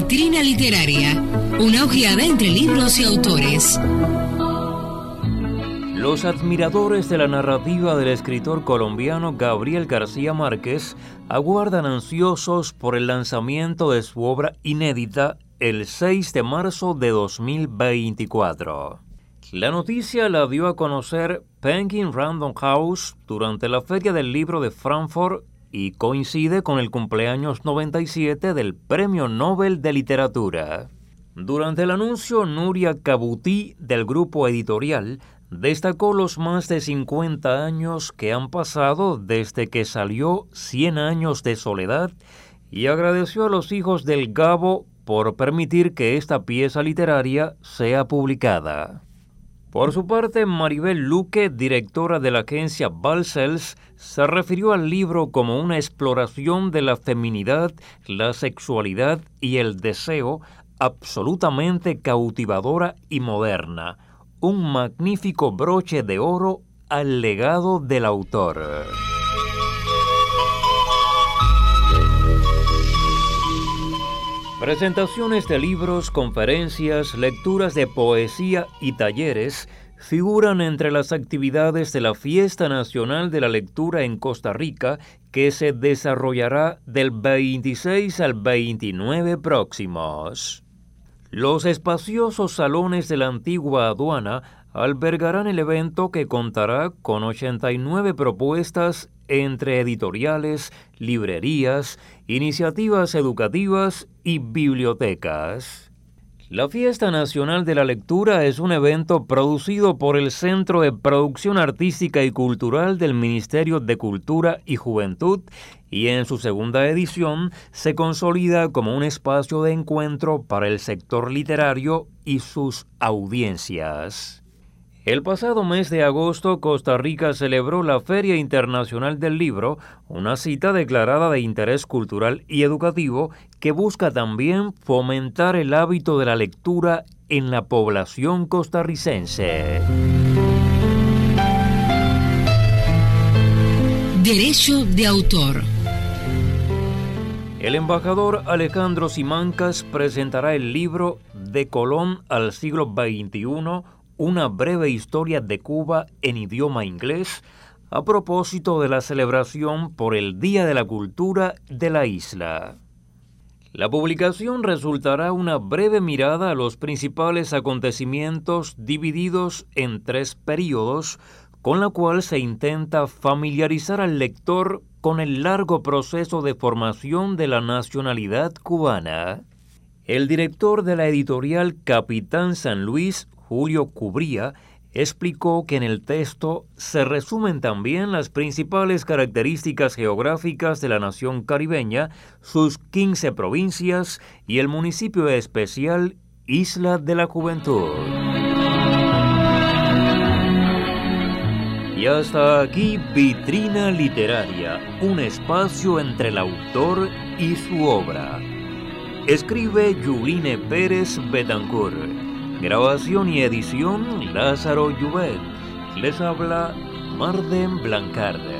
Vitrina Literaria, una ojeada entre libros y autores. Los admiradores de la narrativa del escritor colombiano Gabriel García Márquez aguardan ansiosos por el lanzamiento de su obra inédita el 6 de marzo de 2024. La noticia la dio a conocer Penguin Random House durante la Feria del Libro de Frankfurt y coincide con el cumpleaños 97 del Premio Nobel de Literatura. Durante el anuncio, Nuria Cabutí, del grupo editorial, destacó los más de 50 años que han pasado desde que salió 100 años de soledad y agradeció a los hijos del Gabo por permitir que esta pieza literaria sea publicada. Por su parte, Maribel Luque, directora de la agencia Balcells, se refirió al libro como una exploración de la feminidad, la sexualidad y el deseo absolutamente cautivadora y moderna, un magnífico broche de oro al legado del autor. Presentaciones de libros, conferencias, lecturas de poesía y talleres figuran entre las actividades de la Fiesta Nacional de la Lectura en Costa Rica, que se desarrollará del 26 al 29 próximos. Los espaciosos salones de la antigua aduana albergarán el evento, que contará con 89 propuestas entre editoriales, librerías, iniciativas educativas y bibliotecas. La Fiesta Nacional de la Lectura es un evento producido por el Centro de Producción Artística y Cultural del Ministerio de Cultura y Juventud y en su segunda edición se consolida como un espacio de encuentro para el sector literario y sus audiencias. El pasado mes de agosto, Costa Rica celebró la Feria Internacional del Libro, una cita declarada de interés cultural y educativo que busca también fomentar el hábito de la lectura en la población costarricense. Derecho de autor. El embajador Alejandro Simancas presentará el libro De Colón al siglo XXI, una breve historia de Cuba en idioma inglés, a propósito de la celebración por el Día de la Cultura de la isla. La publicación resultará una breve mirada a los principales acontecimientos divididos en 3 períodos, con la cual se intenta familiarizar al lector con el largo proceso de formación de la nacionalidad cubana. El director de la editorial Capitán San Luis, Julio Cubría, explicó que en el texto se resumen también las principales características geográficas de la nación caribeña, sus 15 provincias y el municipio especial Isla de la Juventud. Y hasta aquí Vitrina Literaria, un espacio entre el autor y su obra. Escribe Yuline Pérez Betancourt. Grabación y edición Lázaro Llubet. Les habla Marden Blancarde.